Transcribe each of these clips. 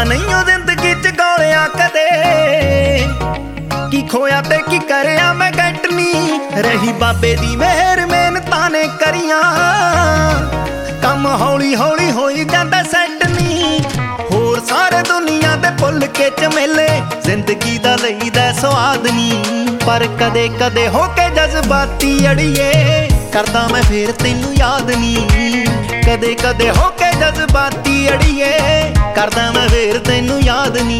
ਹੋਣਾ ਨਹੀਂ ਉਹ ਜ਼ਿੰਦਗੀ ਚ ਗੋਲਿਆ ਕਦੇ ਕੀ ਖੋਇਆ ਤੇ ਕੀ ਕਰਿਆ ਮੈਂ ਗੱਟ ਨੀ ਰਹੀ ਬਾਬੇ ਦੀ ਮਿਹਰ ਮਿਹਨਤਾਂ ਨੇ ਕਰੀਆਂ ਕੰਮ ਹੌਲੀ ਹੌਲੀ ਹੋਈ ਜਾਂਦਾ ਸੈੱਟ ਨੀ ਹੋਰ ਸਾਰੇ ਦੁਨੀਆ ਦੇ ਭੁੱਲ ਕੇ ਝਮੇਲੇ ਜ਼ਿੰਦਗੀ ਦਾ ਲਈਦਾ ਸਵਾਦ ਨੀ ਪਰ ਕਦੇ ਕਦੇ ਹੋ ਕੇ ਜਜ਼ਬਾਤੀ ਅੜੀਏ ਕਰਦਾ ਮੈਂ ਫੇਰ ਤੈਨੂੰ ਯਾਦ ਨੀ ਕਦੇ ਕਦੇ ਹੋ ਕੇ ਜਜ਼ਬਾਤੀ ਅੜੀਏ ਕਰਦਾ ਮੈਂ ਫੇਰ ਤੈਨੂੰ ਯਾਦ ਨੀ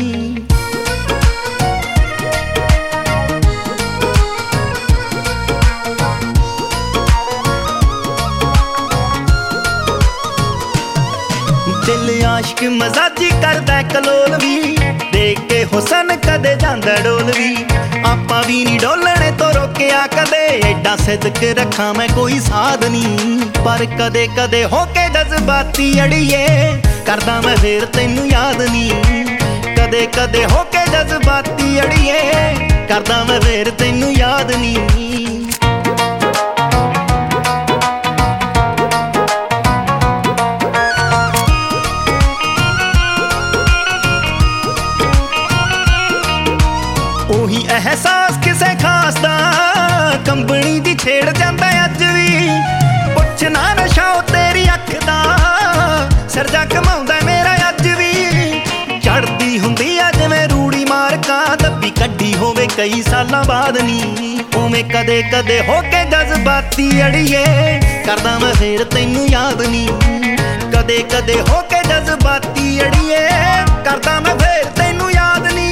ਦਿਲ ਆਸ਼ਕ ਮਜ਼ਾਜੀ ਕਰਦਾ ਕਲੋਲ ਵੀ ਦੇਖ ਕੇ ਹੁਸਨ ਕਦੇ ਜਾਂਦਾ ਡੋਲ ਵੀ ਆਪਾਂ ਵੀ ਨੀ ਡੋਲਣੇ ਤੋਂ ਰੋਕਿਆ ਕਦੇ ਐਡਾ ਸਿਦਕ ਰੱਖਾਂ ਮੈਂ ਕੋਈ ਸਾਧ ਨੀ ਪਰ ਕਦੇ ਕਦੇ ਹੋ ਕੇ ਜਜ਼ਬਾਤੀ ਅੜੀਏ ਕਰਦਾ ਮੈਂ ਫੇਰ ਤੈਨੂੰ ਯਾਦ ਨੀ ਕਦੇ ਕਦੇ ਹੋ ਕੇ ਜਜ਼ਬਾਤੀ ਅੜੀਏ ਕਰਦਾ ਮੈਂ ਫੇਰ ਤੈਨੂੰ ਯਾਦ ਨੀ ਉਹੀ ਅਹਿਸਾਸ ਕਿਸੇ ਖਾਸ ਦਾ ਕੰਬਣੀ ਦੀ ਛੇੜ ਜਾਂਦਾ ਅੱਜ ਵੀ ਪੁੱਛ ਨਾ ਨਸ਼ਾ ਤੇਰੀ ਅੱਖ ਦਾ ਸਰਜਾ ਕਮਾਉਂਦਾ ਮੇਰਾ ਅੱਜ ਵੀ ਚੜਦੀ ਹੁੰਦੀ ਆ ਜਿਵੇਂ ਰੂੜੀ ਮਾਰਕਾ ਦੱਬੀ ਕੱਢੀ ਹੋਵੇ ਕਈ ਸਾਲਾਂ ਬਾਅਦ ਨੀ ਉਵੇਂ ਕਦੇ ਕਦੇ ਹੋ ਕੇ ਜਜ਼ਬਾਤੀ ਅੜੀਏ ਕਰਦਾ ਮੈਂ ਫੇਰ ਤੈਨੂੰ ਯਾਦ ਨੀ ਕਦੇ ਕਦੇ ਹੋ ਕੇ ਜਜ਼ਬਾਤੀ ਅੜੀਏ ਕਰਦਾ ਮੈਂ ਫੇਰ ਤੈਨੂੰ ਯਾਦ ਨੀ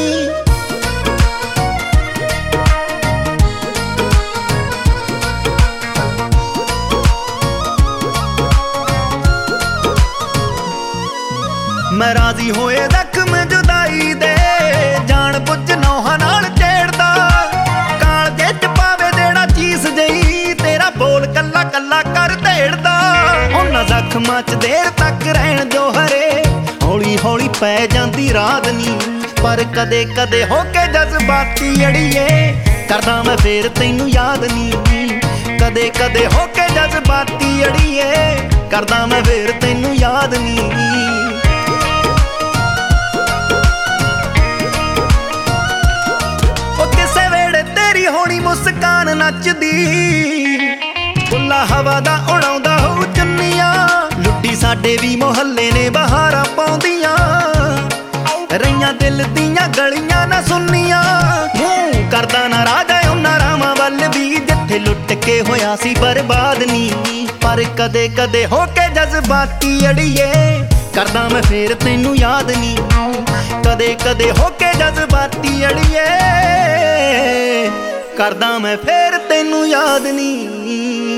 ਮੈਂ ਰਾਜ਼ੀ ਹੋਏ ਜ਼ਖਮ ਜੁਦਾਈ ਦੇ ਜਾਣ ਬੁੱਝ ਨੌਹਾਂ ਨਾਲ ਛੇੜਦਾ ਕਾਲਜੇ ਚ ਪਾਵੇ ਜਿਹੜਾ ਚੀਸ ਜਈ ਤੇਰਾ ਬੋਲ ਕੱਲਾ ਕੱਲਾ ਕਰ ਢੇੜਦਾ ਉਹਨਾਂ ਜ਼ਖਮਾਂ ਚ ਦੇਰ ਤੱਕ ਰਹਿਣ ਜੋ ਹਰੇ ਹੌਲੀ ਹੌਲੀ ਪੈ ਜਾਂਦੀ ਰਾਤ ਨੀ ਪਰ ਕਦੇ ਕਦੇ ਹੋ ਕੇ ਜਜ਼ਬਾਤੀ ਅੜੀਏ ਕਰਦਾ ਮੈਂ ਫੇਰ ਤੈਨੂੰ ਯਾਦ ਨੀ ਕਦੇ ਕਦੇ ਹੋ ਕੇ ਜਜ਼ਬਾਤੀ ਅੜੀਏ ਕਰਦਾ ਮੈਂ ਫੇਰ ਤੈਨੂੰ ਯਾਦ ਨੀ ਹੋਣੀ ਮੁਸਕਾਨ ਨੱਚਦੀ ਫੁੱਲਾ ਹਵਾ ਦਾ ਉਡਾਉਂਦਾ ਹੋਊ ਚੁੰਨੀਆਂ ਲੁੱਡੀ ਸਾਡੇ ਵੀ ਮੁਹੱਲੇ ਨੇ ਬਹਾਰਾਂ ਪਾਉਂਦੀਆਂ ਰਹੀਆਂ ਦਿਲ ਦੀਆਂ ਗਲੀਆਂ ਨਾ ਸੁਣਨੀਆਂ ਮੂੰਹ ਕਰਦਾ ਨਾ ਰਾਜਾ ਉਹਨਾਂ ਰਾਵਾਂ ਵੱਲ ਵੀ ਜਿੱਥੇ ਲੁੱਟ ਕੇ ਹੋਇਆ ਸੀ ਬਰਬਾਦ ਨੀ ਪਰ ਕਦੇ ਕਦੇ ਹੋ ਕੇ ਜਜ਼ਬਾਤੀ ਅੜੀਏ ਕਰਦਾ ਮੈਂ ਫੇਰ ਤੈਨੂੰ ਯਾਦ ਨੀ ਕਦੇ ਕਦੇ ਹੋ ਕੇ ਜਜ਼ਬਾਤੀ ਅੜੀਏ ਕਰਦਾ ਮੈਂ ਫੇਰ ਤੈਨੂੰ ਯਾਦ ਨੀ